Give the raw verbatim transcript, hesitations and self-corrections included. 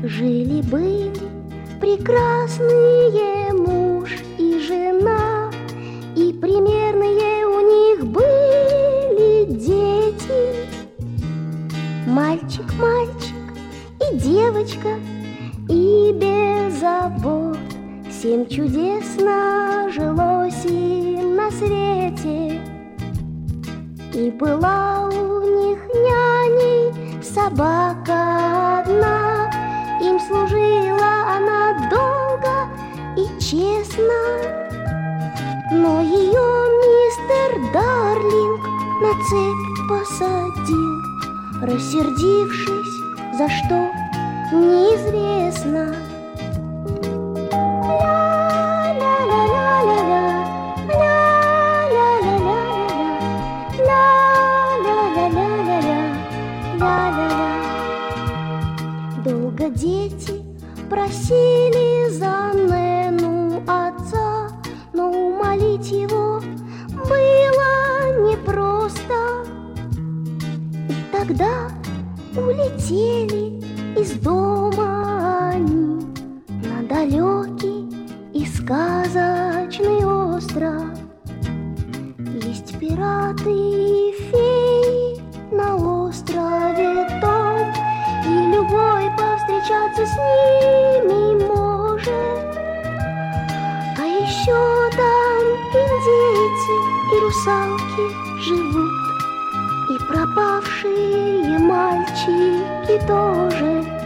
Жили-были прекрасные муж и жена, и примерные у них были дети. Мальчик, мальчик и девочка, и без забот всем чудесно жилось им на свете. И была у них няней собака одна, им служила она долго и честно. Но ее мистер Дарлинг на цепь посадил, рассердившись, за что неизвестно. Долго дети просили за Нену отца, но умолить его было непросто. И тогда улетели из дома они на далекий и сказочный остров. Есть пираты и феи на острове том, и любой повстречаться с ними может. А еще там индейцы и русалки живут, и пропавшие мальчики тоже.